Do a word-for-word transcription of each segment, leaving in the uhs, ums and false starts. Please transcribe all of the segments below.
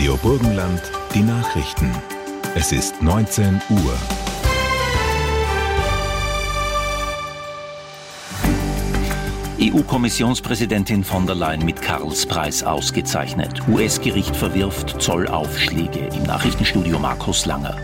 Radio Burgenland, die Nachrichten. Es ist neunzehn Uhr. E U-Kommissionspräsidentin von der Leyen mit Karlspreis ausgezeichnet. U S-Gericht verwirft Zollaufschläge. Im Nachrichtenstudio Markus Langer.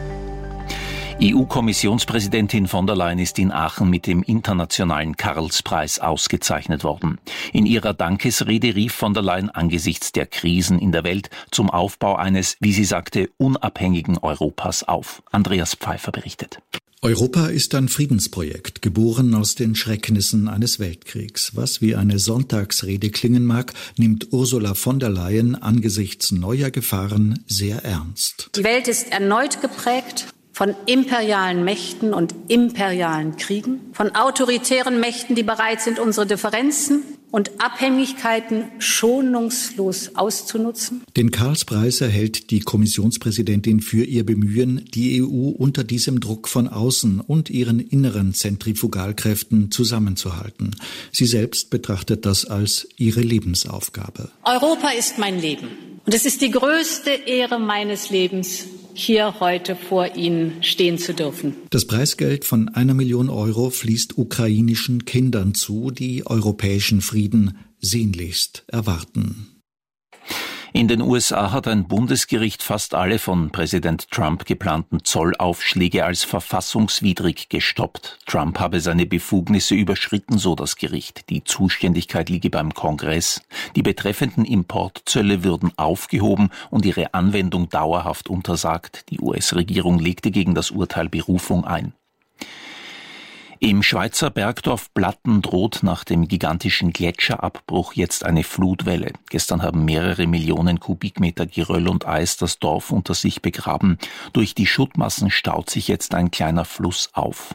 E U-Kommissionspräsidentin von der Leyen ist in Aachen mit dem internationalen Karlspreis ausgezeichnet worden. In ihrer Dankesrede rief von der Leyen angesichts der Krisen in der Welt zum Aufbau eines, wie sie sagte, unabhängigen Europas auf. Andreas Pfeiffer berichtet. Europa ist ein Friedensprojekt, geboren aus den Schrecknissen eines Weltkriegs. Was wie eine Sonntagsrede klingen mag, nimmt Ursula von der Leyen angesichts neuer Gefahren sehr ernst. Die Welt ist erneut geprägt von imperialen Mächten und imperialen Kriegen, von autoritären Mächten, die bereit sind, unsere Differenzen und Abhängigkeiten schonungslos auszunutzen. Den Karlspreis erhält die Kommissionspräsidentin für ihr Bemühen, die E U unter diesem Druck von außen und ihren inneren Zentrifugalkräften zusammenzuhalten. Sie selbst betrachtet das als ihre Lebensaufgabe. Europa ist mein Leben und es ist die größte Ehre meines Lebens, hier heute vor Ihnen stehen zu dürfen. Das Preisgeld von einer Million Euro fließt ukrainischen Kindern zu, die europäischen Frieden sehnlichst erwarten. In den U S A hat ein Bundesgericht fast alle von Präsident Trump geplanten Zollaufschläge als verfassungswidrig gestoppt. Trump habe seine Befugnisse überschritten, so das Gericht. Die Zuständigkeit liege beim Kongress. Die betreffenden Importzölle würden aufgehoben und ihre Anwendung dauerhaft untersagt. Die U S-Regierung legte gegen das Urteil Berufung ein. Im Schweizer Bergdorf Blatten droht nach dem gigantischen Gletscherabbruch jetzt eine Flutwelle. Gestern haben mehrere Millionen Kubikmeter Geröll und Eis das Dorf unter sich begraben. Durch die Schuttmassen staut sich jetzt ein kleiner Fluss auf.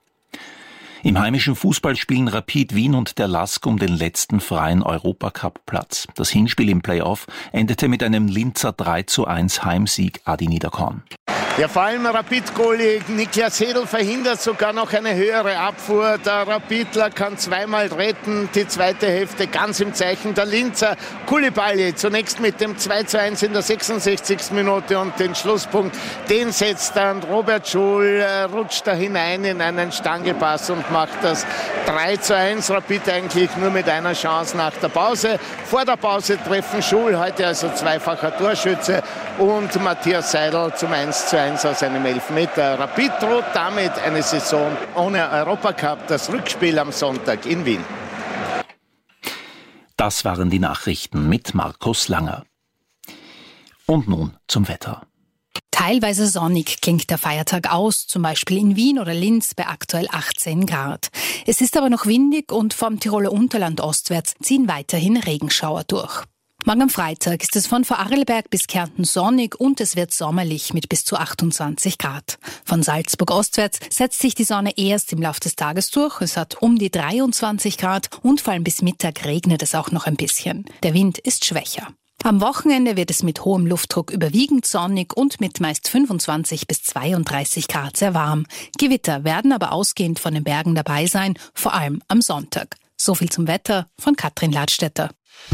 Im heimischen Fußball spielen Rapid Wien und der L A S K um den letzten freien Europacup-Platz. Das Hinspiel im Playoff endete mit einem Linzer drei zu eins Heimsieg. Adi Niederkorn. Ja, vor allem Rapid-Goalie Niklas Hedl verhindert sogar noch eine höhere Abfuhr. Der Rapidler kann zweimal retten. Die zweite Hälfte ganz im Zeichen der Linzer. Koulibaly zunächst mit dem zwei zu eins in der sechsundsechzigsten Minute und den Schlusspunkt, den setzt dann Robert Schul, rutscht da hinein in einen Stangelpass und macht das drei zu eins. Rapid eigentlich nur mit einer Chance nach der Pause. Vor der Pause treffen Schul, heute also zweifacher Torschütze, und Matthias Seidel zum eins zu eins aus einem Elfmeter. Rapid droht damit eine Saison ohne Europacup, das Rückspiel am Sonntag in Wien. Das waren die Nachrichten mit Markus Langer. Und nun zum Wetter. Teilweise sonnig klingt der Feiertag aus, zum Beispiel in Wien oder Linz bei aktuell achtzehn Grad. Es ist aber noch windig und vom Tiroler Unterland ostwärts ziehen weiterhin Regenschauer durch. Morgen am Freitag ist es von Vorarlberg bis Kärnten sonnig und es wird sommerlich mit bis zu achtundzwanzig Grad. Von Salzburg ostwärts setzt sich die Sonne erst im Laufe des Tages durch. Es hat um die dreiundzwanzig Grad und vor allem bis Mittag regnet es auch noch ein bisschen. Der Wind ist schwächer. Am Wochenende wird es mit hohem Luftdruck überwiegend sonnig und mit meist fünfundzwanzig bis zweiunddreißig Grad sehr warm. Gewitter werden aber ausgehend von den Bergen dabei sein, vor allem am Sonntag. So viel zum Wetter von Katrin Ladstätter.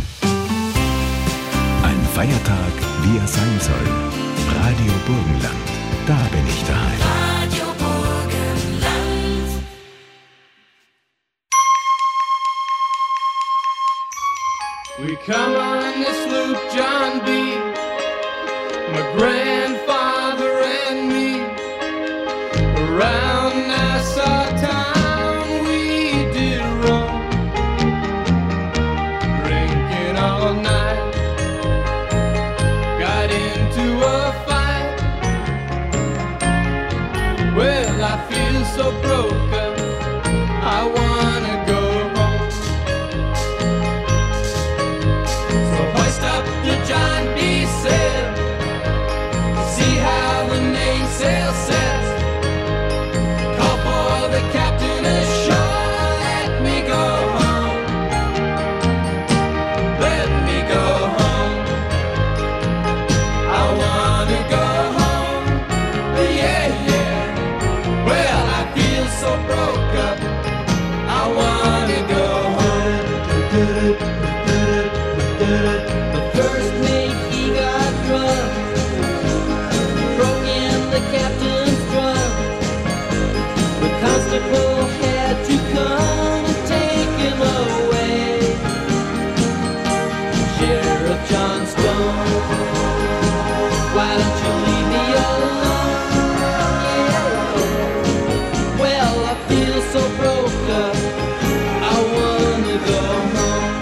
Ein Feiertag, wie er sein soll. Radio Burgenland, da bin ich daheim. Radio Burgenland. We come on this loop, John B., my grandfather and me, around Nassau town we did roam, drinking all night, got into a fight. Well, I feel so broken, I wanna go home. So hoist up the John B. sail, see how the mainsail sets. Call for the captain ashore, let me go home, let me go home. I wanna go home, yeah, yeah. Well, I feel so Why don't you leave me alone? Well, I feel so broke up, I wanna go home.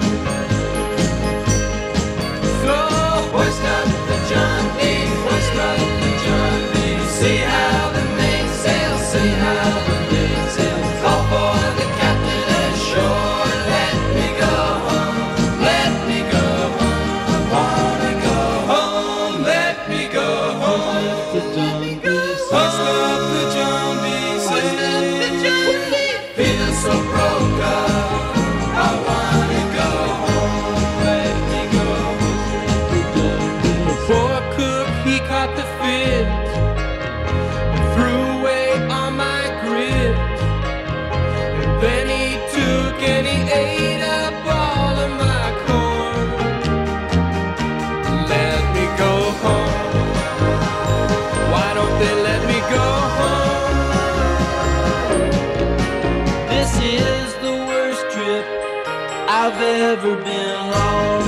So hoist up the John B, hoist up the John B. See how the mainsail, see how the mainsail. Call for the captain ashore. Let me go home, let me go home. I wanna go home, let me go home. Hoist up the John B, hoist up the John B. Feel so broke up, I wanna go home, let me go home. The poor cook, he caught the fit and threw away all my grit. And then he took and he ate up all of my corn. Let me go home. Why don't they let me go home? This is the worst trip I've ever been on.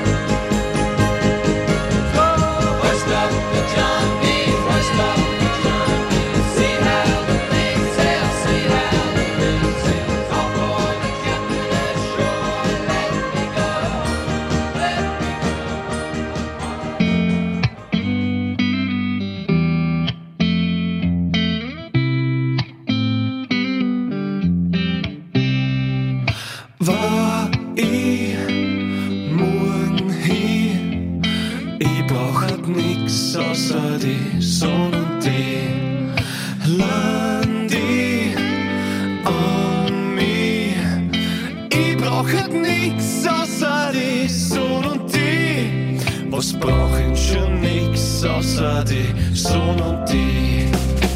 Hoist up the John B, hoist up the John B. See how the mainsail, see how the mainsail. Call for the captain ashore. Let me go home, let me go War ich morgen hin? Ich brauch halt nix außer die Sonne und die Landi an mich. Ich brauch halt nix außer die Sonne und die. Was brauch ich schon nix außer die Sonne und die?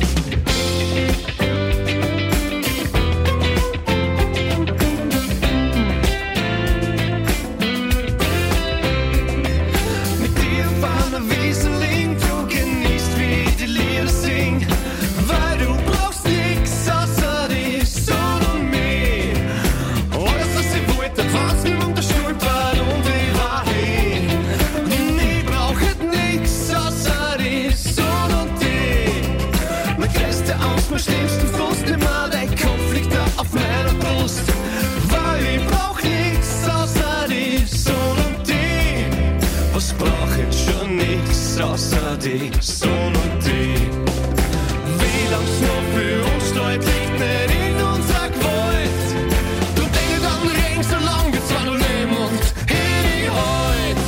Mit dir auf einer Wiese liegen, du genießt, wie ich die Lieder sing. Weil du brauchst nix außer die Sonne und mich. Alles, was ich wollte, war's mir um der Schulter und ich war hin. Ich brauch halt nix außer die Sonne und die. Meine größte Angst, mein schlimmsten Frust, immer der Kopf liegt da auf meiner Brust. Weil ich brauch nix außer die Sonne und die. Was brauch ich schon nix außer die Sonne und die? Wie lang's noch für uns steht, liegt nicht in unserer Gewalt. Du denkst an den Regen, so lang wir zwar noch leben und in die Heut.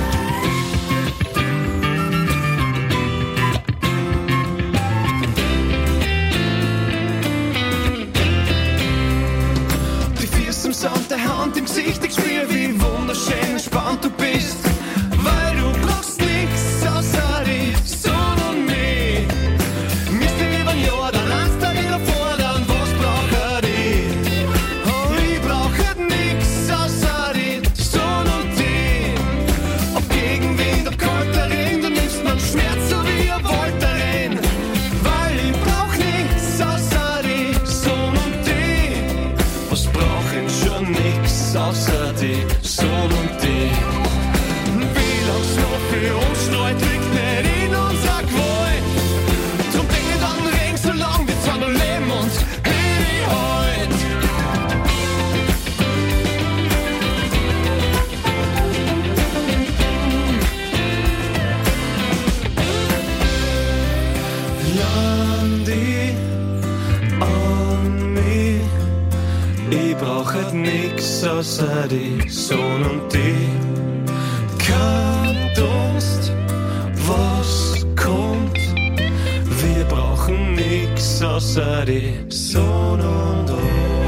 Die Füße im Sand, der Hand im Gesicht, ich spür, wie wunderschön entspannt du bist. Weil du brauchst nix außer die Sonne und mich. Müsst ihr lieber ein Jahr, dann eins da wieder fordern, was brauch ich? Oh, ich brauch halt nix außer die Sonne und die. Ob Gegenwind, ob kalter Regen, du nimmst meinen Schmerz so wie ihr wollt darin. Weil ich brauch nix außer die Sonne und die. Was brauch ich schon nix außer die Sonne und die? Wie lang's noch für uns steht, liegt nicht in unserer Gewalt. Drum denk nicht an den Regen, so lang wir zwar noch leben und in die Heut. Landi an mich. Ich brauch halt nix außer die Sonne und die. Kein Durst, was kommt. Wir brauchen nix außer die Sonne und uns.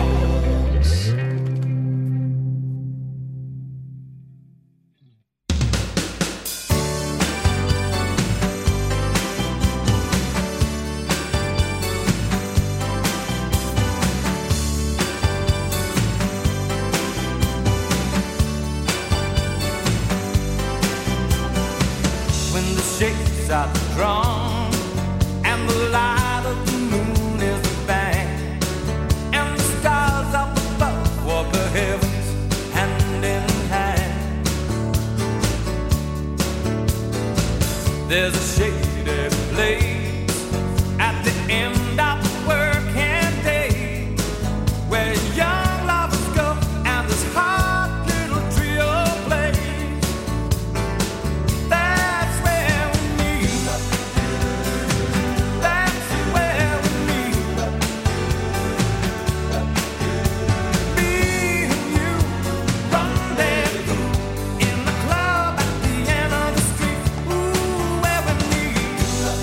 When the shakes are strong and the light of the moon is bang, and the stars up above walk the heavens hand in hand. There's a shady place at the end of the working day where young lovers go and this hot little trio plays. That's where we meet. That's where we meet. Me and you rendezvous in the club at the end of the street. Ooh, where we meet.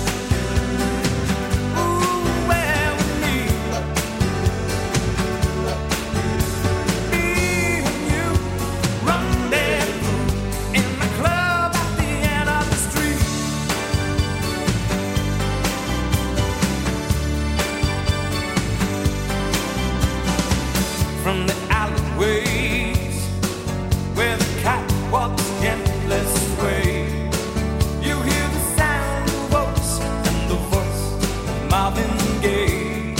Ooh, where we meet. Me and you rendezvous in the club at the end of the street. From the alleyways where the catwalks gently sway, you hear the sound of voice and the voice of Marvin Gaye.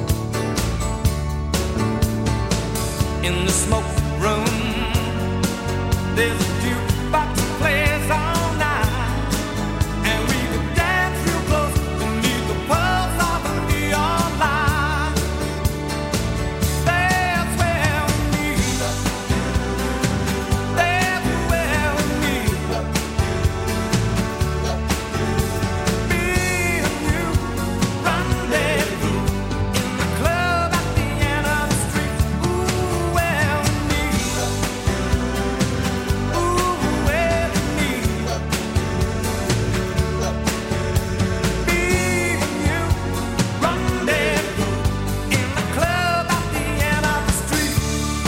In the smoke room, there's a jukebox that plays all night, and we could dance real close beneath the pulse of a neon light. That's where we meet. That's where we meet. Me and you rendezvous in the club at the end of the street. Ooh, where we meet. Ooh, where we meet. Me and you rendezvous in the club at the end of the street.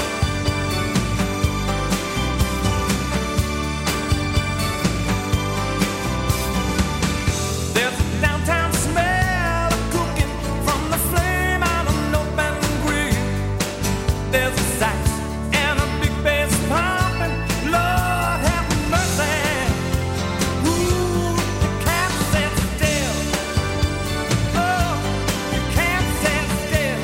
There's a downtown smell of cooking from the flame on an open grill. There's a sax and a big bass pumping. Lord have mercy. Ooh, you can't sit still. Oh, you can't sit still.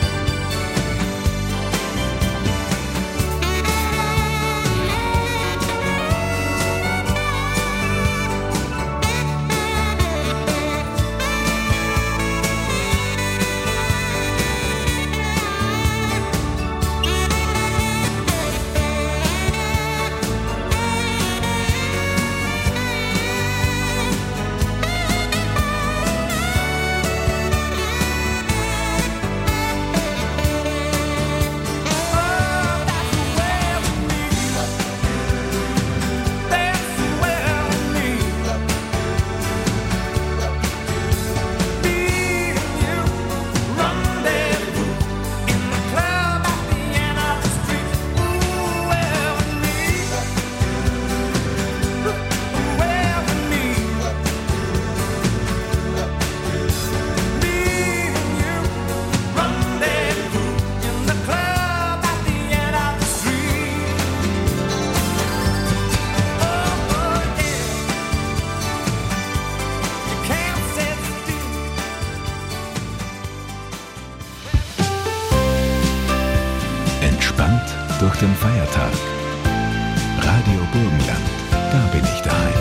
Entspannt durch den Feiertag. Radio Burgenland, da bin ich daheim.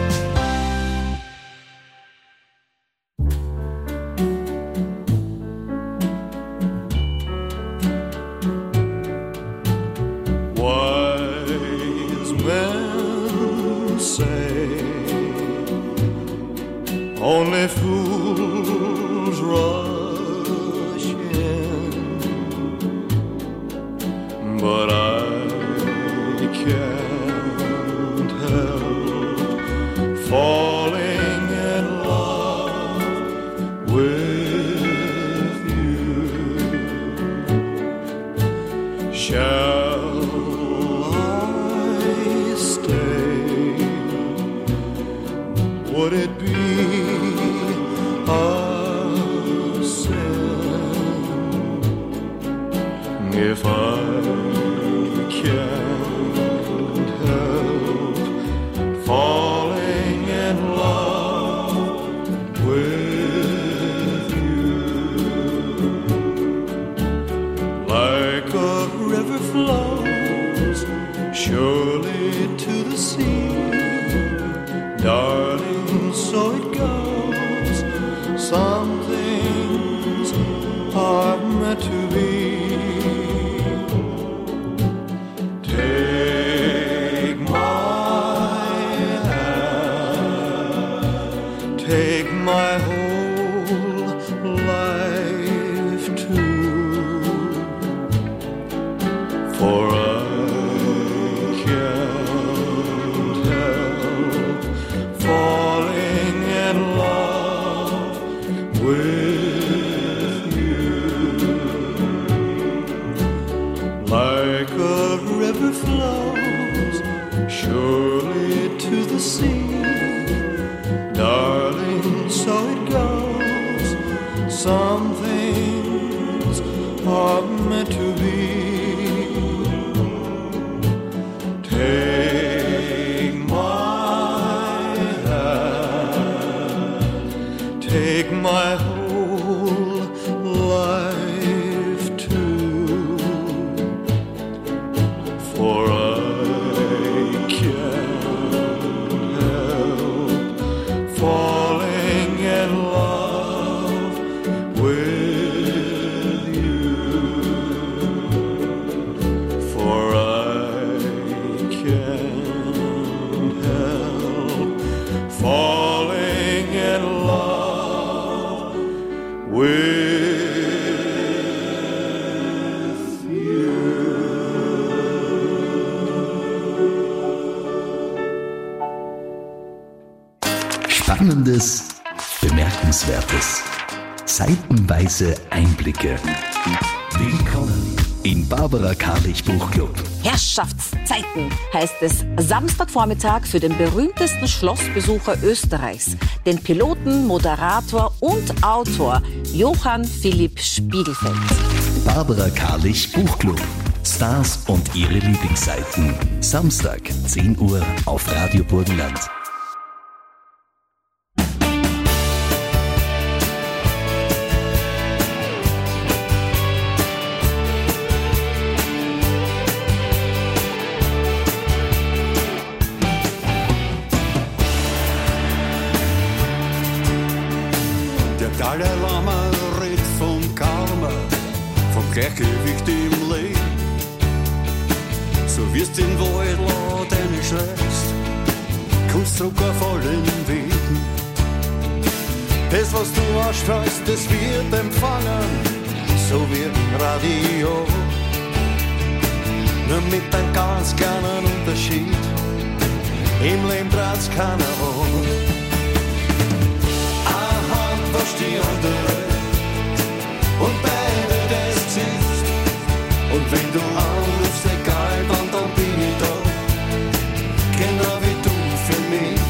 Wise men say only fools rush in, but I can't help falling in love with you. Shall I stay? Would it be a sin if I can't help falling in love with you? Like a river flows surely to the sea, darling, so it goes. Some things are meant to be. Take my hand, take my whole life too, for I can't help falling in love with you. Like a river flows surely to the sea, darling, so it goes. Some things are meant to be. Take my hand, take my whole life too, for I can't help falling in love with you, for I can't help falling in love with you. Spannendes, Bemerkenswertes. Seitenweise Einblicke. Willkommen im Barbara Karlich Buchclub. Herrschaftszeiten heißt es Samstagvormittag für den berühmtesten Schlossbesucher Österreichs, den Piloten, Moderator und Autor Johann Philipp Spiegelfeld. Barbara Karlich Buchclub. Stars und ihre Lieblingsseiten. Samstag, zehn Uhr auf Radio Burgenland. Der Dalai Lama redet vom Karma, vom Gleichgewicht im Leben. So wirst in Wald laut nicht schreist, kommst zurück auf allen Wegen. Das, was du ausstrahlst, das wird empfangen, so wie ein Radio. Nur mit einem ganz kleinen Unterschied, im Leben dreht's keiner um. Die andere und beide das Gesicht. Und wenn du anrufst, egal wann, dann bin ich da, genau wie du für mich.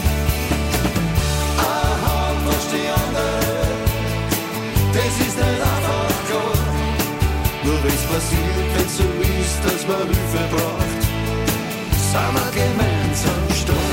Aha, was die andere, das ist nicht einfach klar. Nur wenn's passiert, wenn's so ist, dass man Hilfe braucht, sind wir gemeinsam stark.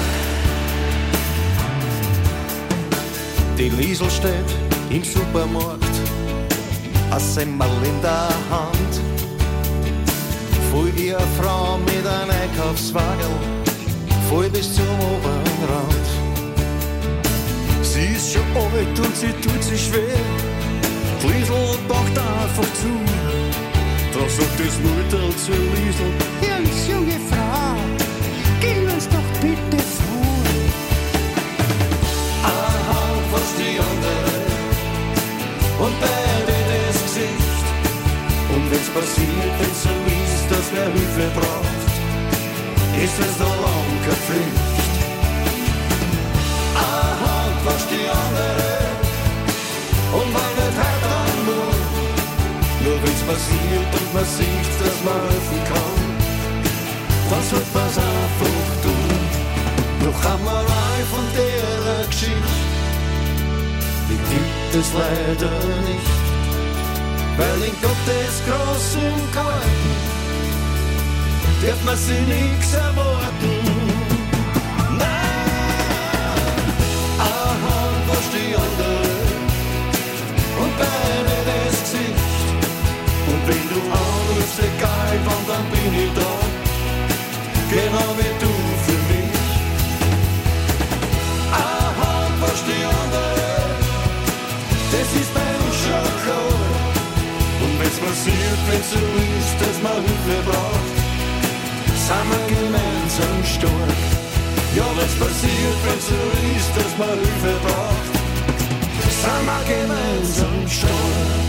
Die Liesel steht im Supermarkt, ein Semmel in der Hand. Voll ihr Frau mit einem Einkaufswagen, voll bis zum oberen Rand. Sie ist schon alt und sie tut sich schwer, die Liesel packt einfach zu. Da sagt das Mutter zu Liesel: Jungs, junge Frau, geh uns doch bitte vor. Was die andere und beide das Gesicht. Und wenn's passiert, wenn's so ist, dass wer Hilfe braucht, ist es da lang keine Pflicht. Eine Hand wascht die andere und man wird halt an nur. Nur wenn's passiert und man sieht, dass man helfen kann, dann sollte man's einfach tun. Noch einmal von der Geschichte, die gibt es leider nicht, weil in Gottes großen Garten darf man sich nichts erwarten. Nein, eine Hand wascht die andere und beide das Gesicht. Und wenn du anrufst, egal wann, dann bin ich da, genau wie du für mich. Aha, wenn's so ist, dass man Hilfe braucht, sind wir gemeinsam stark. Ja, wenn's passiert, wenn's so ist, dass man Hilfe braucht, sind wir gemeinsam stark.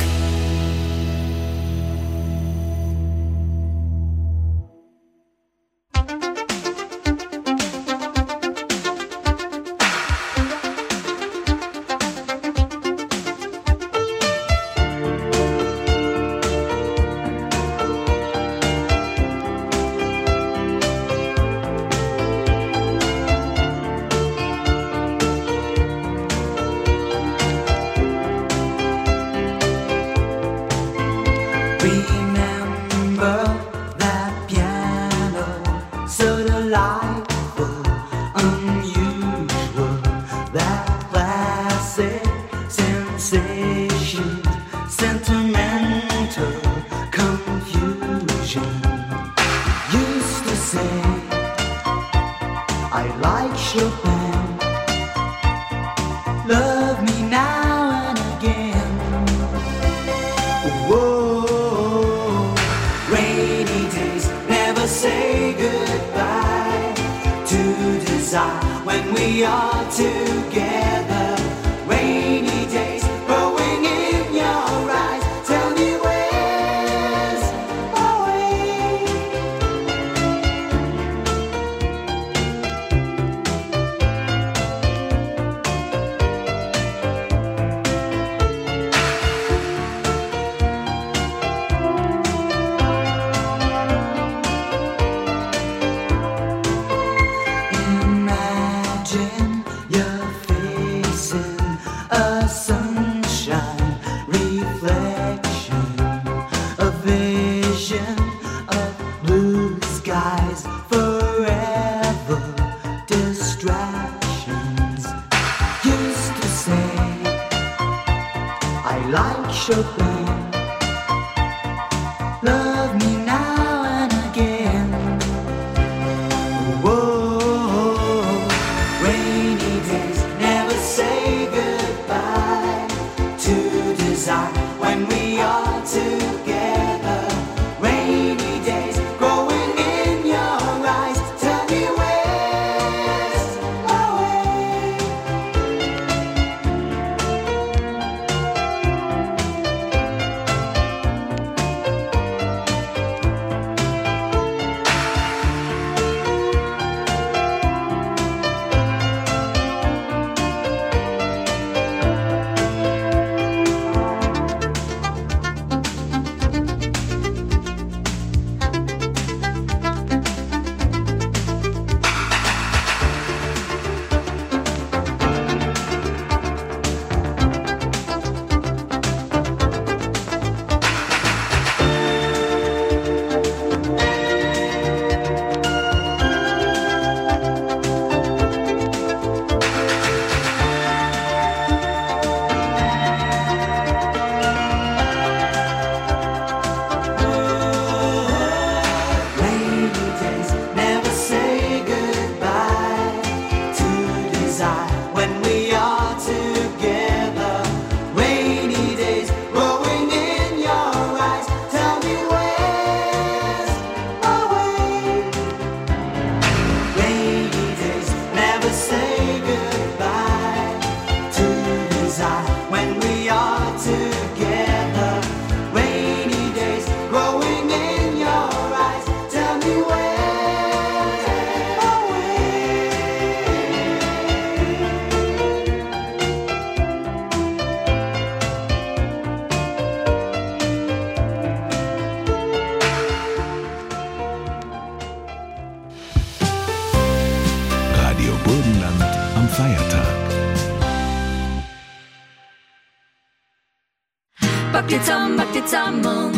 Pack die zusammen, pack die zusammen und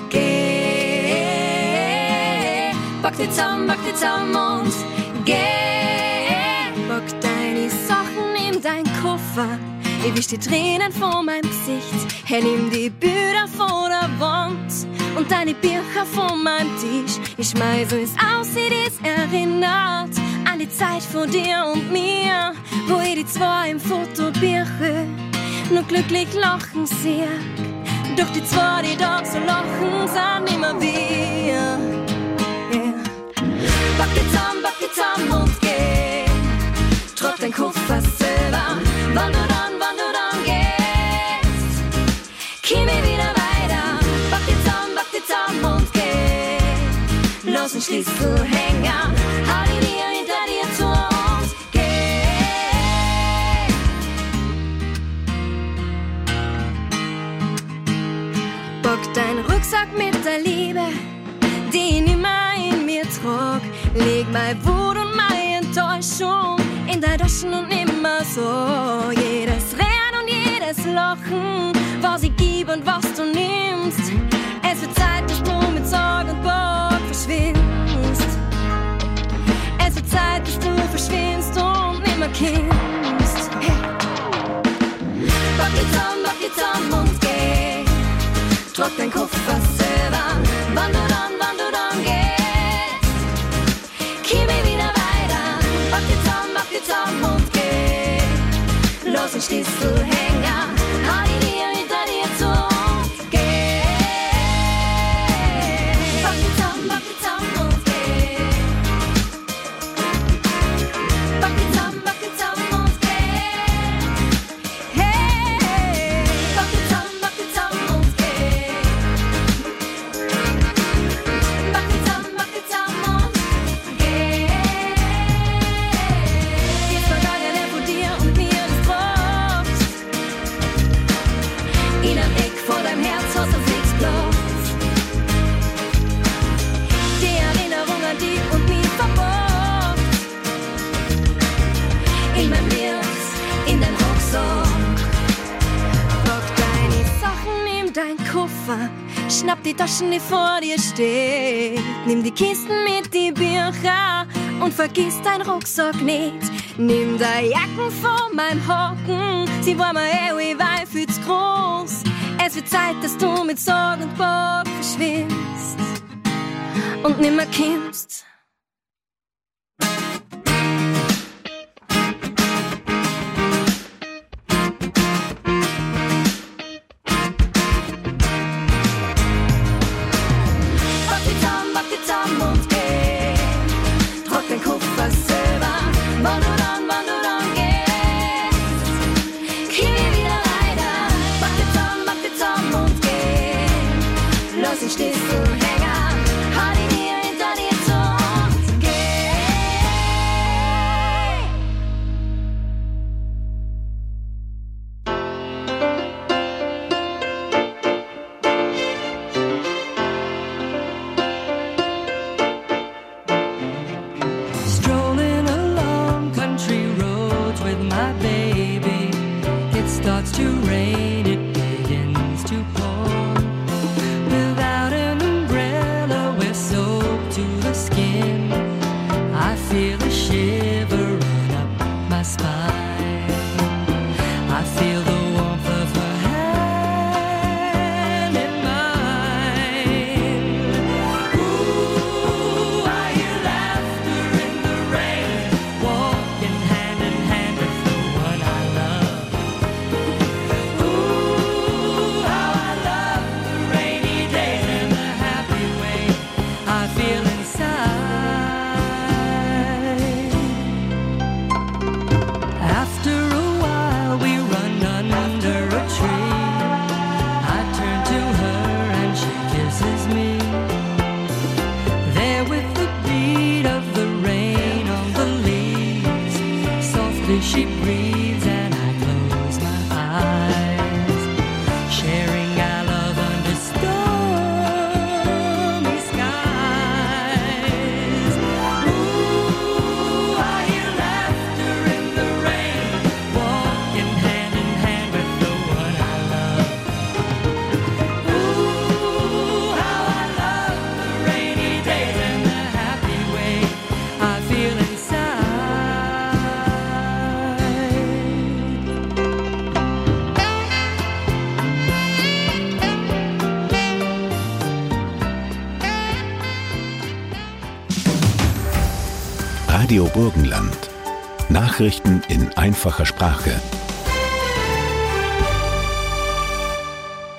geh. Pack die zusammen, pack die zusammen und geh. Pack deine Sachen in dein Koffer. Ich wisch die Tränen von meinem Gesicht. Hey, nimm die Bilder von der Wand und deine Bücher von meinem Tisch. Ich schmeiß alles aus, die das erinnert an die Zeit von dir und mir, wo ich die zwei im Fotobücher nur glücklich lachen sehe. Doch die zwei, die dort so lachen, sind immer wir. Yeah. Pack die zusammen, pack die zusammen und geh. Trag dein Koffer selber, wann du dann, wann du dann gehst. Komm ich wieder weiter, pack die zusammen, pack die zusammen und geh. Lass den Schlüssel hängen, hau die Tür hinter dir zu und geh. Pack deinen Rucksack mit der Liebe, die ich nimmer in mir trag. Leg mein Wut und meine Enttäuschung in deine Taschen und nimmer so. Jedes Rennen und jedes Lachen, was ich gib und was du nimmst. Es wird Zeit, dass du mit Sorg und Bock verschwindest. Es wird Zeit, dass du verschwindest und nimmer kommst. Hey. Pack die zusammen, pack die zusammen und geh. Trag dein Koffer selber, wann du dann, wann du dann gehst. Komm ich wieder weiter, pack die zusammen, pack die zusammen und geh. Lass den Schlüssel hängen, hau die Tür hinter dir zu und geh. Pack die zusammen, pack die zusammen und geh. Pack die zusammen, pack die zusammen und geh. Hey, pack die zusammen, pack die zusammen und geh. Pack die zusammen, pack die zusammen und geh. Jetzt vergangen er von dir und mir das Trost. In einem Eck vor deinem Herz hast du fix Platz. Die Erinnerung an dich und mich verborgt. In meinem Lied, in deinem Rucksack. Pack deine Sachen, nimm dein Koffer. Schnapp die Taschen, die vor dir steht. Nimm die Kisten mit die Bücher und vergiss dein Rucksack nicht. Nimm deine Jacken von meinem Hocken, sie war mir eh weit viel zu groß. Es wird Zeit, dass du mit Sorg und Bock verschwindest und nimmer kommst. Pack die zusammen, pack die zusammen und geh. Trag dein Koffer selber, wann du dann, wann du dann gehst. Komm ich wieder weiter, pack die zusammen, pack die zusammen und geh. Lass den Schlüssel hängen, hau die Tür hinter dir zu und geh. Strolling along country roads with my baby. It starts to rain, it begins to pour. Without an umbrella, we're soaked to the skin. I feel a shiver run up my spine. I feel the warmth of her hand in mine. Ooh, I hear laughter in the rain, walking hand in hand with the one I love. Ooh, how I love the rainy days and the happy way I feel inside. After a while we run under a tree. I turn to her and she kisses me. There with the beat of the rain on the leaves, softly she breathes and I close my eyes, sharing our love under stormy skies. Ooh, I hear laughter in the rain, walking hand in hand with the one I love. Ooh, how I love the rainy days and the happy way I feel inside. Radio Burgenland. Nachrichten in einfacher Sprache.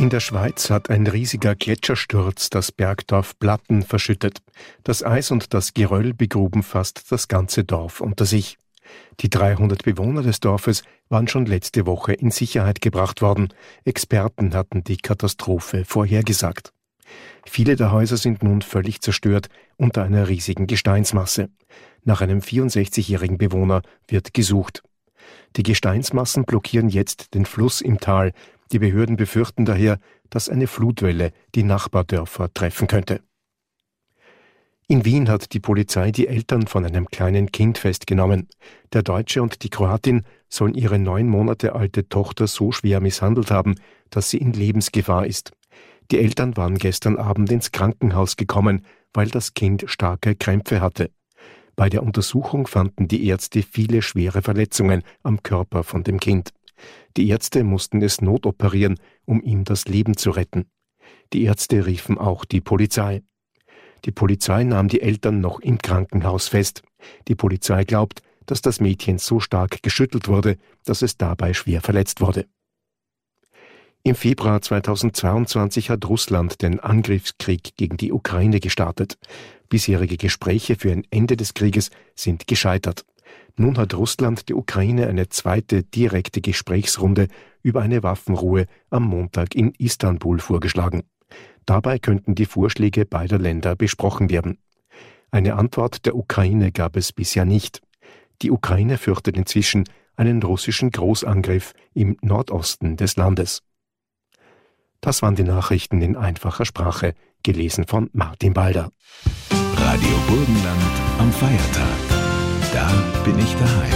In der Schweiz hat ein riesiger Gletschersturz das Bergdorf Platten verschüttet. Das Eis und das Geröll begruben fast das ganze Dorf unter sich. Die dreihundert Bewohner des Dorfes waren schon letzte Woche in Sicherheit gebracht worden. Experten hatten die Katastrophe vorhergesagt. Viele der Häuser sind nun völlig zerstört unter einer riesigen Gesteinsmasse. Nach einem vierundsechzigjährigen Bewohner wird gesucht. Die Gesteinsmassen blockieren jetzt den Fluss im Tal. Die Behörden befürchten daher, dass eine Flutwelle die Nachbardörfer treffen könnte. In Wien hat die Polizei die Eltern von einem kleinen Kind festgenommen. Der Deutsche und die Kroatin sollen ihre neun Monate alte Tochter so schwer misshandelt haben, dass sie in Lebensgefahr ist. Die Eltern waren gestern Abend ins Krankenhaus gekommen, weil das Kind starke Krämpfe hatte. Bei der Untersuchung fanden die Ärzte viele schwere Verletzungen am Körper von dem Kind. Die Ärzte mussten es notoperieren, um ihm das Leben zu retten. Die Ärzte riefen auch die Polizei. Die Polizei nahm die Eltern noch im Krankenhaus fest. Die Polizei glaubt, dass das Mädchen so stark geschüttelt wurde, dass es dabei schwer verletzt wurde. Im Februar zweitausendzweiundzwanzig hat Russland den Angriffskrieg gegen die Ukraine gestartet. Bisherige Gespräche für ein Ende des Krieges sind gescheitert. Nun hat Russland der Ukraine eine zweite direkte Gesprächsrunde über eine Waffenruhe am Montag in Istanbul vorgeschlagen. Dabei könnten die Vorschläge beider Länder besprochen werden. Eine Antwort der Ukraine gab es bisher nicht. Die Ukraine fürchtet inzwischen einen russischen Großangriff im Nordosten des Landes. Das waren die Nachrichten in einfacher Sprache, gelesen von Martin Balder. Radio Burgenland am Feiertag. Da bin ich daheim.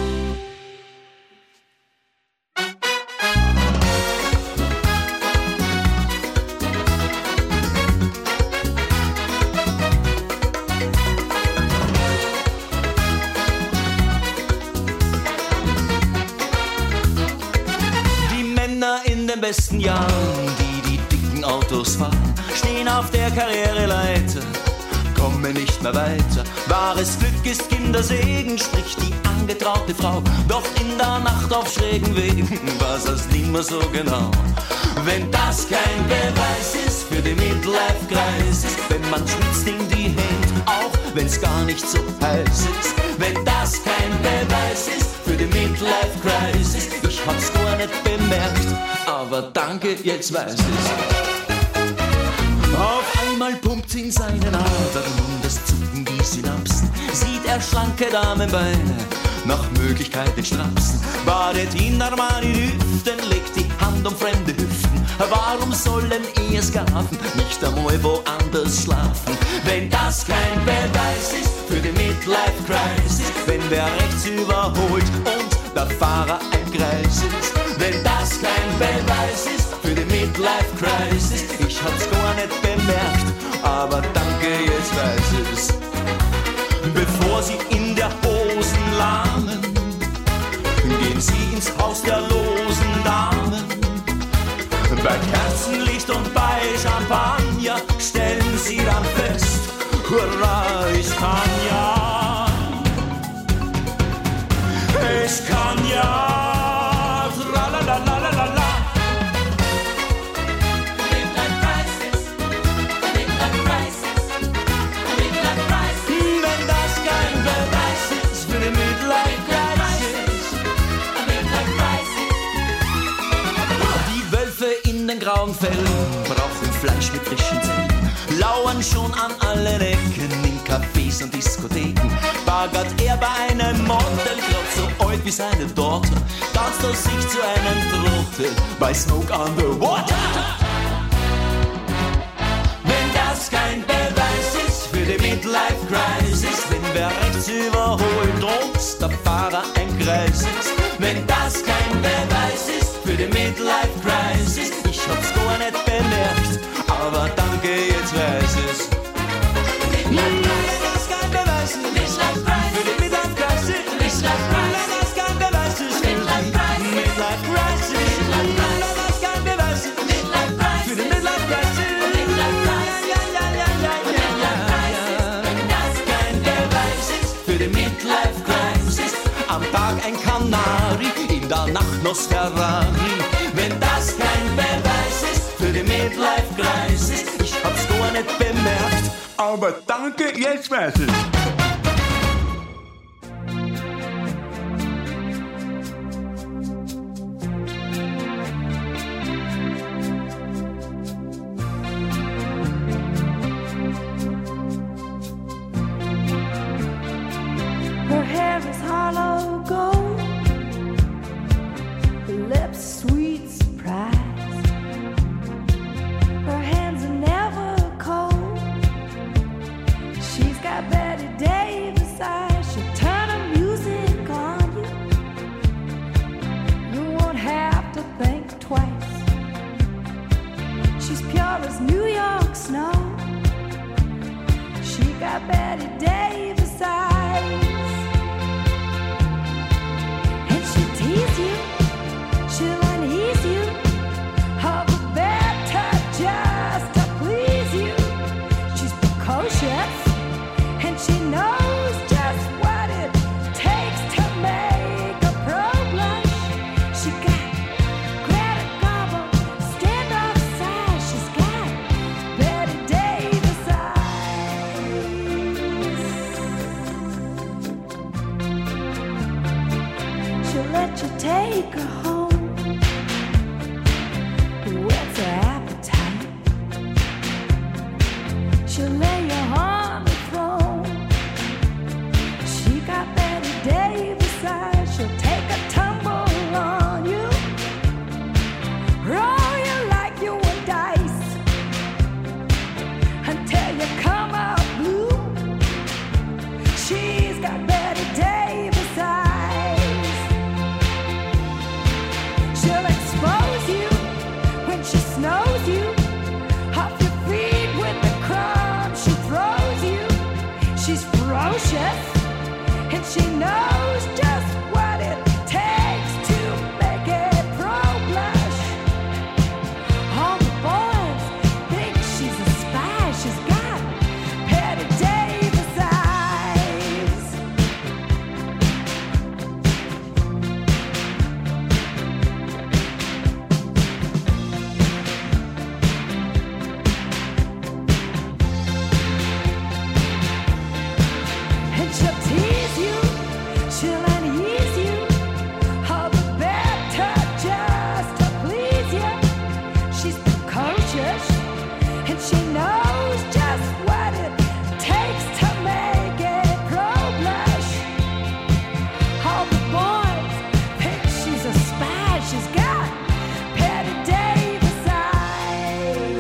Die Männer in den besten Jahren, die die dicken Autos fahren, stehen auf der Karriereleiter, komme nicht mehr weiter. Wahres Glück ist Kindersegen, spricht die angetraute Frau. Doch in der Nacht auf schrägen Wegen weiß das nimmer so genau. Wenn das kein Beweis ist für die Midlife-Crisis, wenn man schwitzt in die Hände, auch wenn's gar nicht so heiß ist. Wenn das kein Beweis ist für die Midlife-Crisis, ich hab's gar nicht bemerkt, aber danke, jetzt weiß ich's. Auf einmal pumpt's in seinen Adern und es zucken die Synapsen. Sieht er schlanke Damenbeine, nach Möglichkeit den Strapsen. Badet in Armani-Düften, legt die Hand um fremde Hüften. Warum sollen Ehesgaven nicht einmal woanders schlafen? Wenn das kein Beweis ist für die Midlife-Crisis, wenn wer rechts überholt und der Fahrer ein Greis ist. Wenn das kein Beweis ist für die Midlife-Crisis, ich hab's gar nicht bemerkt, aber danke, jetzt weiß ich's. Bevor sie in der Hosen lahmen, gehen sie ins Haus der losen Damen. Bei Kerzenlicht und bei Champagner stellen sie dann fest, hurra, ich kann ja, ich kann ja, tralalalala. Grauen Fellen brauchen Fleisch mit frischen Zellen, lauern schon an allen Ecken in Cafés und Diskotheken. Bagert er bei einem Model, grad so alt wie seine Tochter, tanzt er sich zu einem Trottel bei Smoke on the Water. Wenn das kein Beweis ist für die Midlife-Crisis, wenn wer rechts überholt und der Fahrer ein Kreis ist, wenn das kein Beweis ist für die Midlife-Crisis, ich hab's gar nicht bemerkt, aber danke, jetzt weiß es. Das ist kein Beweis für die Midlife-Crisis, das ist kein Beweis für die Midlife-Crisis, das ist kein Beweis für die Midlife-Crisis. Das kein Beweis ist für die Midlife-Crisis, am Tag ein Kanari, in der Nacht Nosferrari. Wenn das kein Beweis ist für Midlife Crisis. Ich hab's gar nicht bemerkt, aber danke, jetzt weiß ich. Her hair is hollow gold, her lips sweet surprise. Her hands are never cold. She's got Betty Davis eyes. She'll turn her music on you. You won't have to think twice. She's pure as New York snow. She got Betty Davis eyes. Tease you, she'll unease you, have a better just to please you. She's precocious, and she knows just what it takes to make a pro blush. She got Greta Garbo, standoff size. She's got Betty Davis eyes. She'll let you take her home. What's her appetite? She'll lay you on the throne. She got Betty Davis eyes. She'll take a tumble on you, roll you like you were dice until you come out blue. She's got Betty Davis eyes. She'll expose you when she snows you off your feet with the crumbs she throws you. She's ferocious, and she knows just what it takes to make it pro blush. All the boys think she's a spy. She's got Betty Davis eyes. And she'll tease you, she'll unease you, all the better just to please you. She's precocious, and she knows just what it takes to make it pro blush. All the boys think she's a spy. She's got Betty Davis eyes.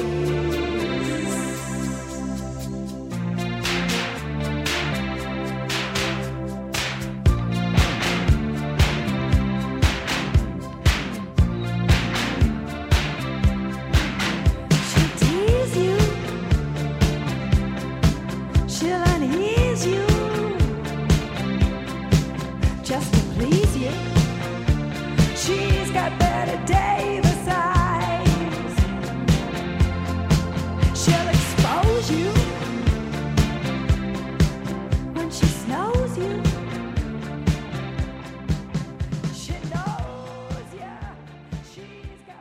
She'll tease you, she'll unease you, just to please you. She's got Betty Davis eyes. She'll expose you when she snows you. She knows ya. She's got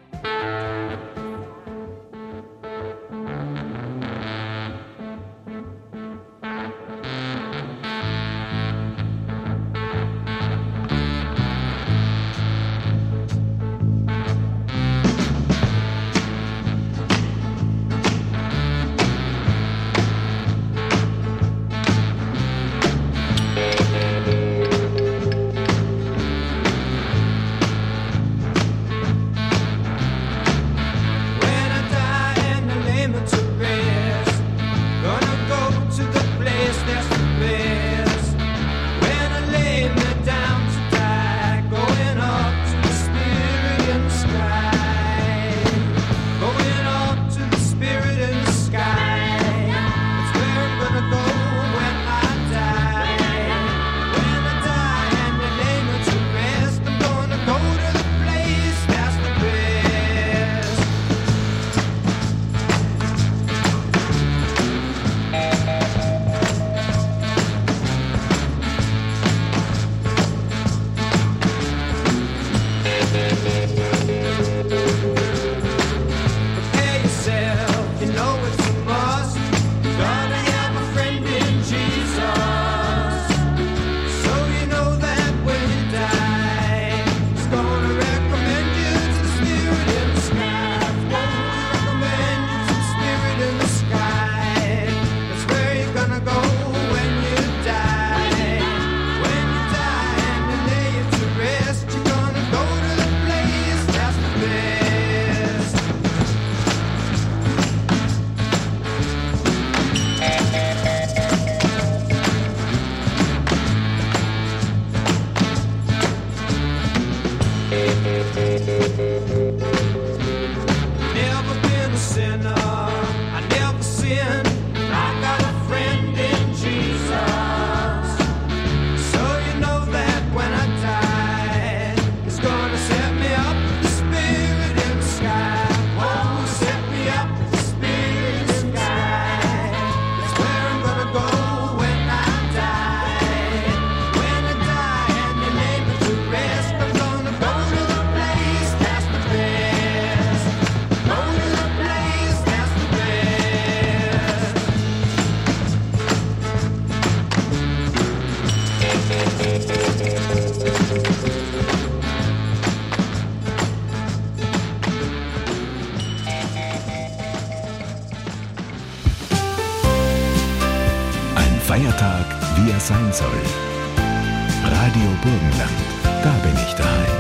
Never been a sinner, I never sinned. I got a friend in Jesus. So you know that when I die, He's gonna set me up, the Spirit in the sky. Oh, set me up, the Spirit in the sky. That's where I'm gonna go when I die. When I die and you lay me to rest, I'm gonna go to the place that's the best. Go to the place that's the best. Ein Feiertag, wie er sein soll. Radio Burgenland, da bin ich daheim.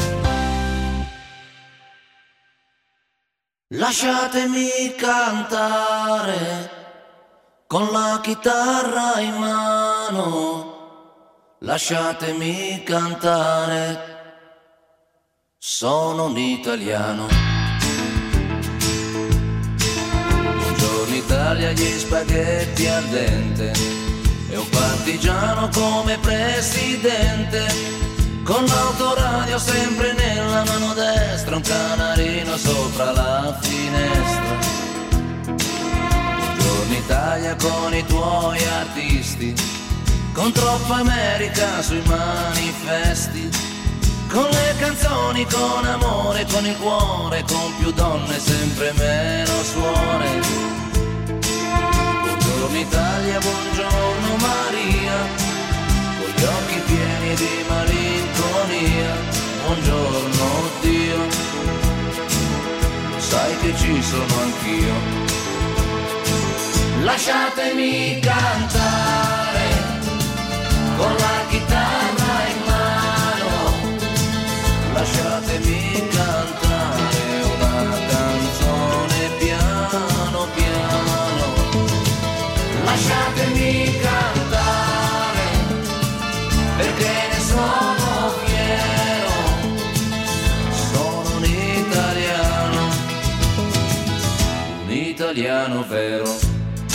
Lasciatemi cantare con la chitarra in mano. Lasciatemi cantare, sono un italiano. Buongiorno Italia, gli spaghetti al dente e un partigiano come presidente, con l'autoradio sempre nella mano destra, un canarino sopra la finestra. Buongiorno Italia con i tuoi artisti, con troppa America sui manifesti, con le canzoni, con amore, con il cuore, con più donne, sempre meno suore. Buongiorno Italia, buongiorno Maria, con gli occhi pieni di malinconia. Buongiorno Dio, lo sai che ci sono anch'io. Lasciatemi cantare con la chitarra in mano, lasciatemi cantare una canzone piano piano, lasciatemi cantare perché ne sono fiero, sono un italiano, un italiano vero.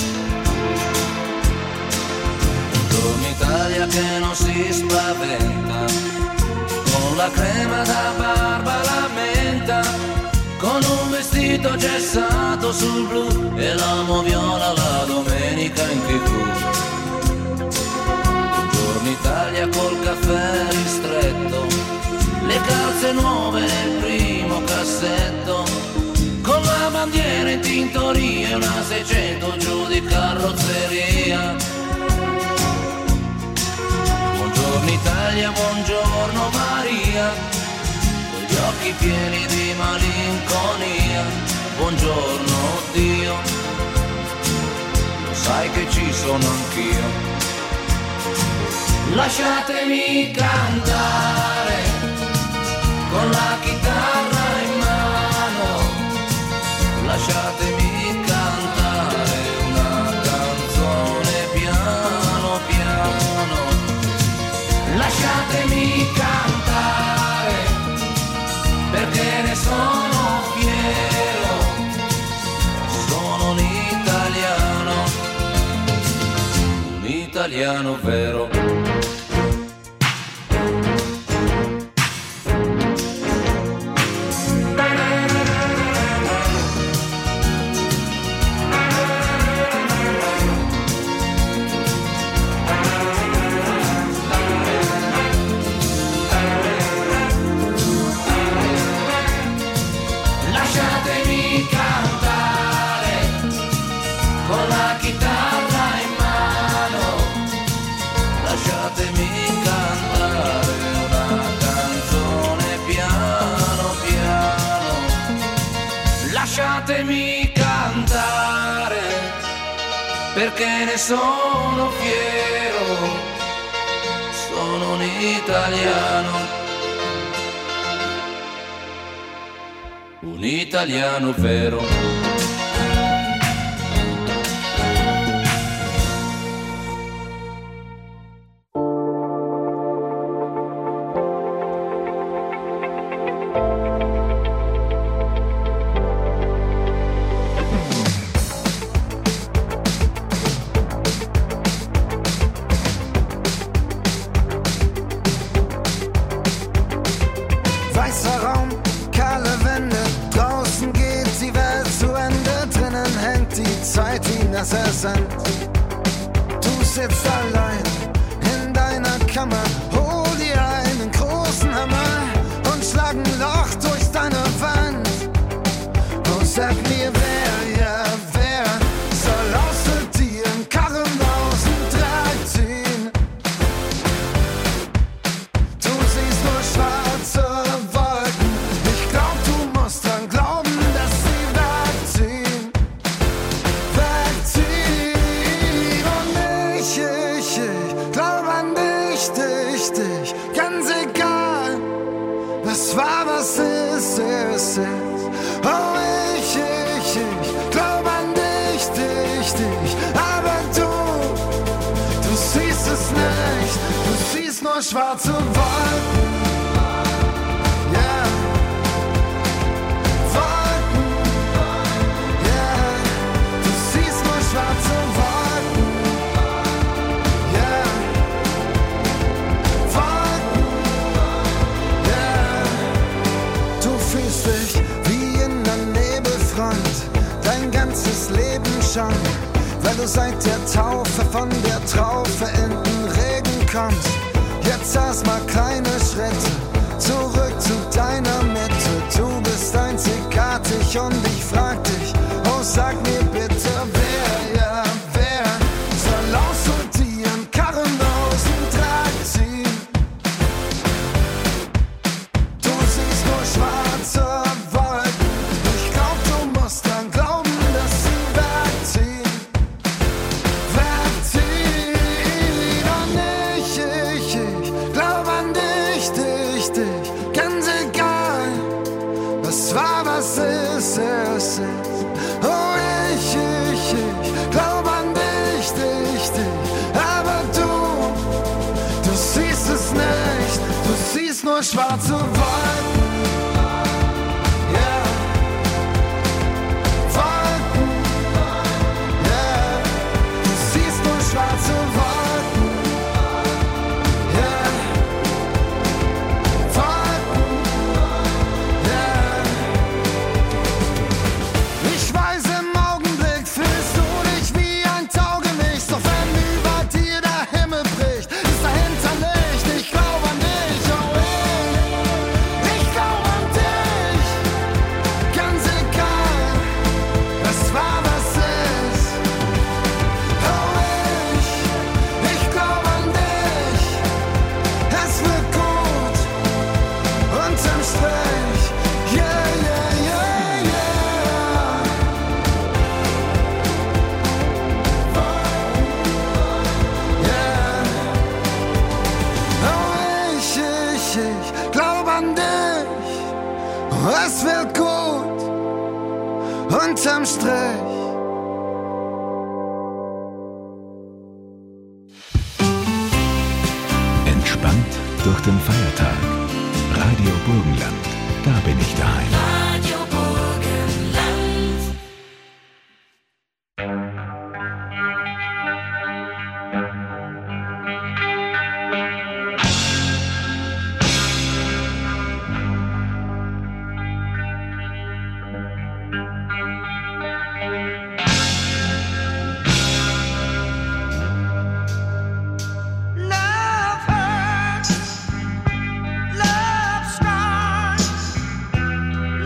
Un'Italia che non si spaventa, con la crema da barba la menta, con un vestito gessato sul blu e l'amo viola la domenica in tv. Buongiorno Italia col caffè ristretto, le calze nuove nel primo cassetto, con la bandiera in tintoria e una seicento giù di carrozzeria. Buongiorno Italia, buongiorno Maria, con gli occhi pieni di malinconia. Buongiorno Dio, lo sai che ci sono anch'io. Lasciatemi cantare con la chitarra in mano, lasciatemi cantare una canzone piano piano. Lasciatemi cantare perché ne sono fiero, sono un italiano, un italiano vero. Lasciatemi cantare perché ne sono fiero, sono un italiano, un italiano vero. dass er sind. Du sitzt allein in deiner Kammer, hol dir einen großen Hammer und schlag ein Loch durch deine Wand. Und sag mir, wer, ja, wer soll außer dir einen Karren aus dem Dreieck ziehen? Du siehst nur schwarze Wolken, ich glaub, du musst dran glauben, dass sie wegziehen, wegziehen. Und ich, ich, ich glaub an dich, dich, dich, ganz egal, was war, was ist, ist, ist. Oh, ich, ich, ich glaub an dich, dich, dich, aber du, du siehst es nicht, du siehst nur schwarze Wolken. Ja, Wolken, ja, du siehst nur schwarze Wolken. Ja, Wolken, ja, du fühlst dich wie in der Nebelfront, dein ganzes Leben schon, weil du seit der Taufe von der Traufe in den Regen kommst. Jetzt erstmal kleine Schritte zurück zu deiner Mitte. Du bist einzigartig und ich frag dich, oh sag mir bitte, wer, ja, wer soll außer dir einen Karren aus dem Dreieck ziehen? Du siehst nur schwarze Wolken, ich glaub, du musst dran glauben, dass sie wegziehen, wegziehen. Und ich, ich, ich glaub an dich, dich, dich, ganz egal, was war, was ist, ist, ist. Oh, ich, ich, ich glaub an dich, dich, dich, aber du, du siehst es nicht, du siehst nur schwarze Wolken. Ja, Wolken, ja, du siehst nur schwarze Wolken. Ja, Wolken, ja. Ich weiß, im Augenblick fühlst du dich wie ein Taugenichts, doch wenn über dir der Himmel bricht, ist dahinter Licht. Ich glaub an dich, oh ich, ich glaub an dich, ganz egal, was war, was ist. Oh ich, ich glaub an dich, es wird gut, unterm Strich, yeah, yeah, yeah, yeah. Yeah. Oh, ich, ich, ich glaub an dich, oh, es wird gut, unterm Strich. Entspannt durch den Feiertag. Radio Burgenland, da bin ich daheim. Radio Burgenland. Love hurts, love scars.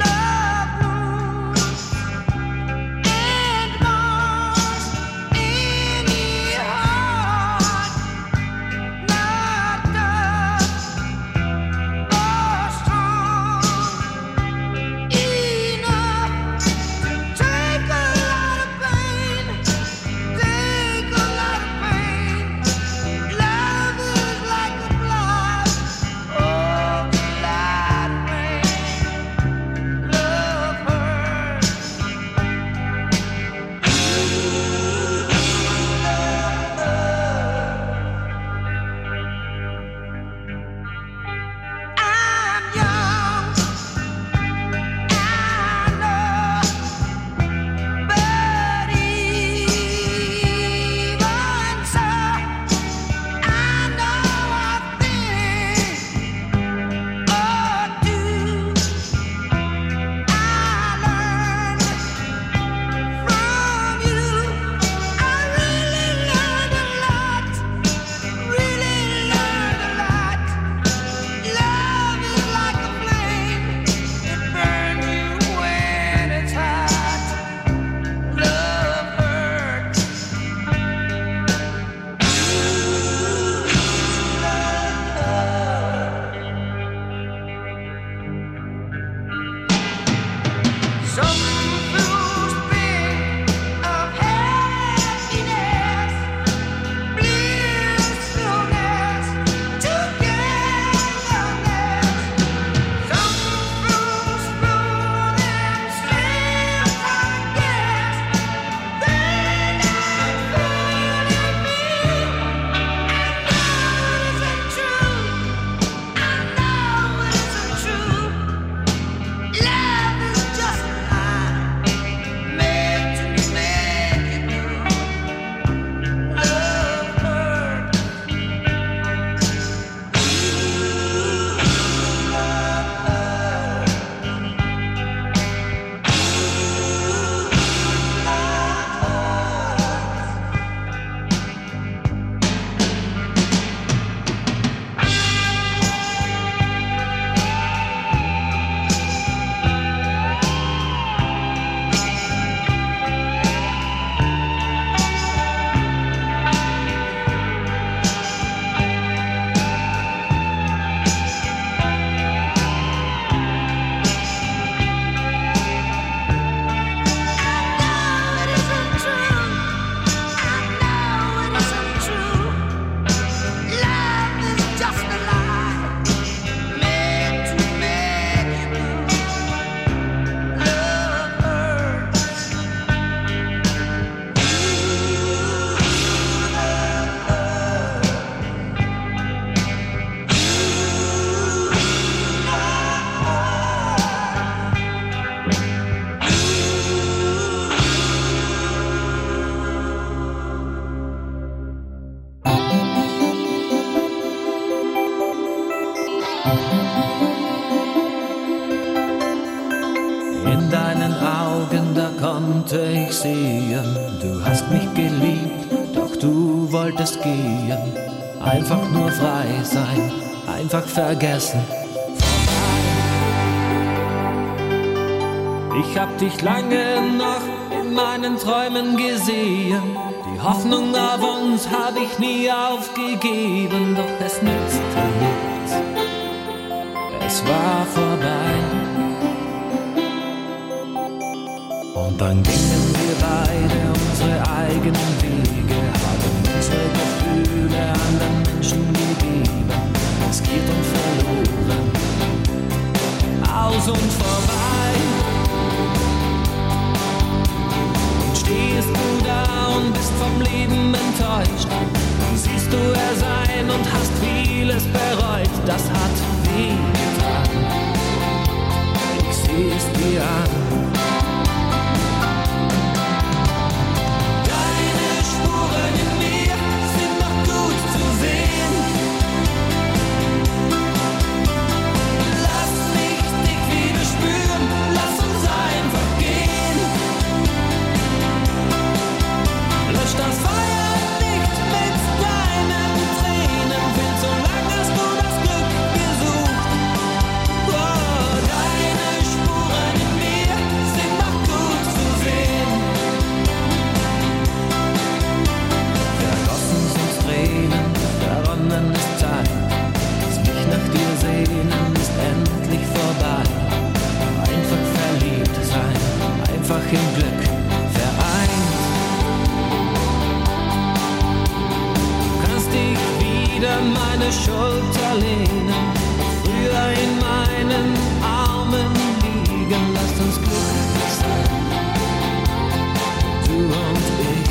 In deinen Augen, da konnte ich sehen, du hast mich geliebt, doch du wolltest gehen. Einfach nur frei sein, einfach vergessen. Ich hab dich lange noch in meinen Träumen gesehen. Die Hoffnung auf uns hab ich nie aufgegeben, doch es nützte nichts. Es war vorbei. Und dann gingen wir beide unsere eigenen Wege, haben unsere Gefühle anderen Menschen gegeben, riskiert und verloren, aus und vorbei. Und stehst du da und bist vom Leben enttäuscht, dann siehst du er sein und hast vieles bereut, das hat weh getan. Ich seh es dir an. Das Feuer nicht mit deinen Tränen, will so lang hast du das Glück gesucht. Oh, deine Spuren in mir sind noch gut zu sehen. Vergossen sind Tränen, verronnen ist Zeit. Das mich nach dir sehnen ist endlich vorbei. Einfach verliebt sein, einfach im Glück vereint. Wieder meine Schulter lehnen, früher in meinen Armen liegen, lasst uns glücklich sein, du und ich.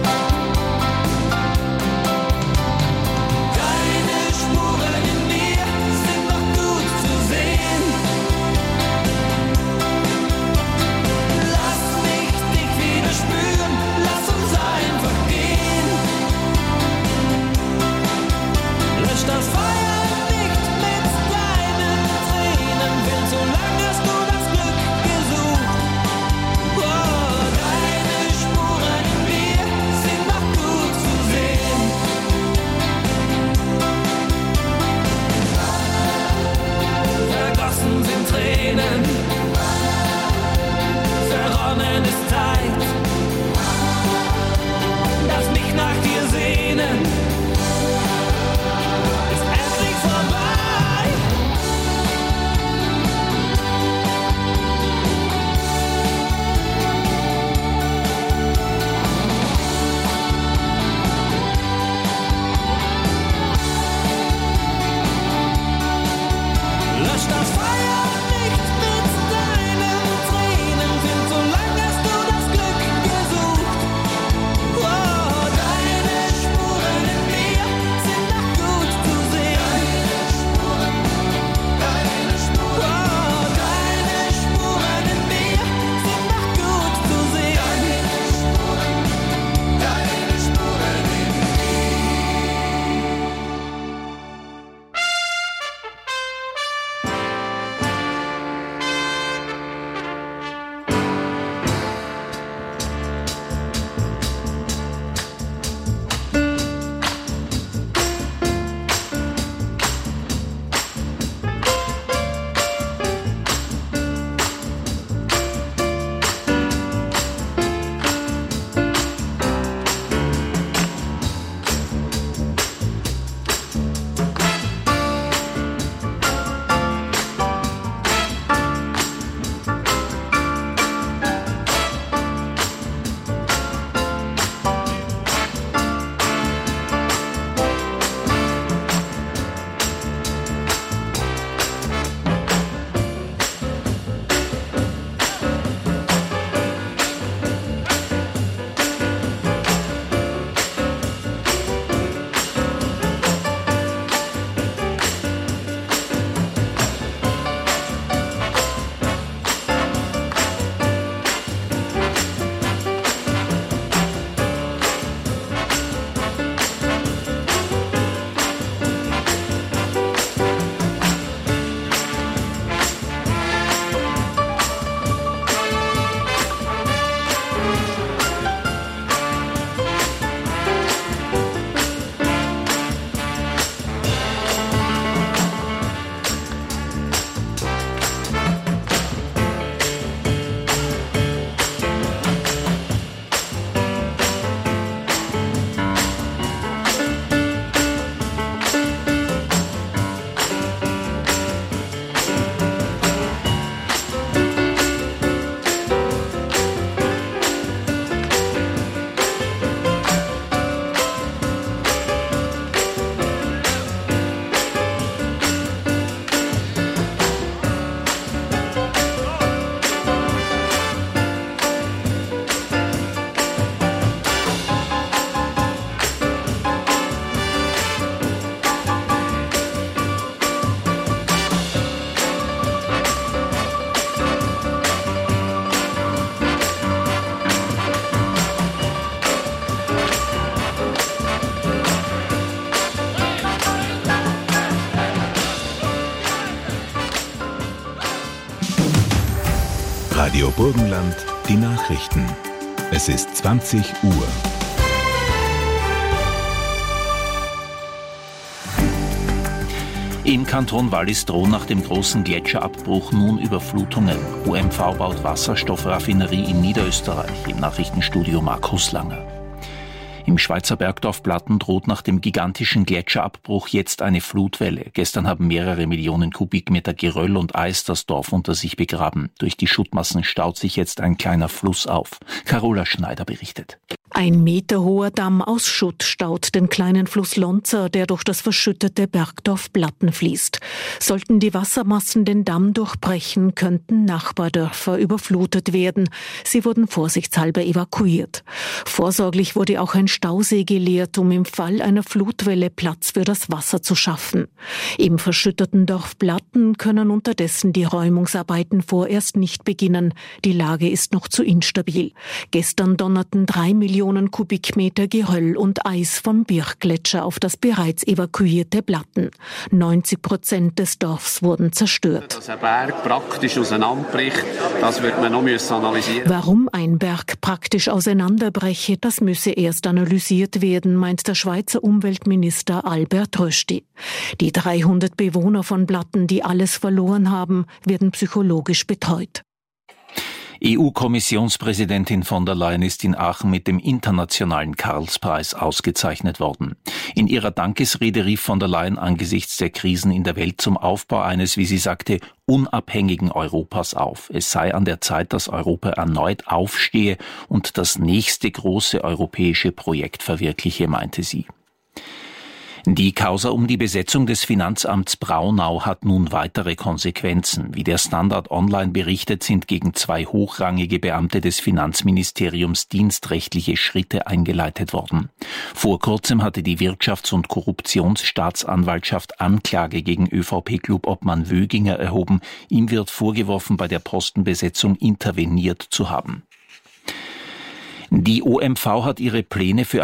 Deine Spuren in mir sind noch gut zu sehen. Lass mich dich wieder spüren, lass uns einfach gehen. Lösch das Feuer nicht mit deinen Tränen, will so lang hast du das Glück gesucht. Radio Burgenland, die Nachrichten. Es ist zwanzig Uhr. Im Kanton Wallis drohen nach dem großen Gletscherabbruch nun Überflutungen. O M V baut Wasserstoffraffinerie in Niederösterreich. Im Nachrichtenstudio Markus Langer. Im Schweizer Bergdorf Platten droht nach dem gigantischen Gletscherabbruch jetzt eine Flutwelle. Gestern haben mehrere Millionen Kubikmeter Geröll und Eis das Dorf unter sich begraben. Durch die Schuttmassen staut sich jetzt ein kleiner Fluss auf. Carola Schneider berichtet. Ein meterhoher Damm aus Schutt staut den kleinen Fluss Lonza, der durch das verschüttete Bergdorf Platten fließt. Sollten die Wassermassen den Damm durchbrechen, könnten Nachbardörfer überflutet werden. Sie wurden vorsichtshalber evakuiert. Vorsorglich wurde auch ein Stausee geleert, um im Fall einer Flutwelle Platz für das Wasser zu schaffen. Im verschütteten Dorf Platten können unterdessen die Räumungsarbeiten vorerst nicht beginnen. Die Lage ist noch zu instabil. Gestern donnerten drei Millionen Kubikmeter Geröll und Eis vom Birchgletscher auf das bereits evakuierte Platten. neunzig Prozent des Dorfs wurden zerstört. Dass ein Berg praktisch auseinanderbricht, das wird man noch analysieren. Warum ein Berg praktisch auseinanderbreche, das müsse erst analysiert werden, meint der Schweizer Umweltminister Albert Rösti. Die dreihundert Bewohner von Platten, die alles verloren haben, werden psychologisch betreut. E U-Kommissionspräsidentin von der Leyen ist in Aachen mit dem Internationalen Karlspreis ausgezeichnet worden. In ihrer Dankesrede rief von der Leyen angesichts der Krisen in der Welt zum Aufbau eines, wie sie sagte, unabhängigen Europas auf. Es sei an der Zeit, dass Europa erneut aufstehe und das nächste große europäische Projekt verwirkliche, meinte sie. Die Causa um die Besetzung des Finanzamts Braunau hat nun weitere Konsequenzen. Wie der Standard Online berichtet, sind gegen zwei hochrangige Beamte des Finanzministeriums dienstrechtliche Schritte eingeleitet worden. Vor kurzem hatte die Wirtschafts- und Korruptionsstaatsanwaltschaft Anklage gegen ÖVP-Clubobmann Wöginger erhoben. Ihm wird vorgeworfen, bei der Postenbesetzung interveniert zu haben. Die O M V hat ihre Pläne für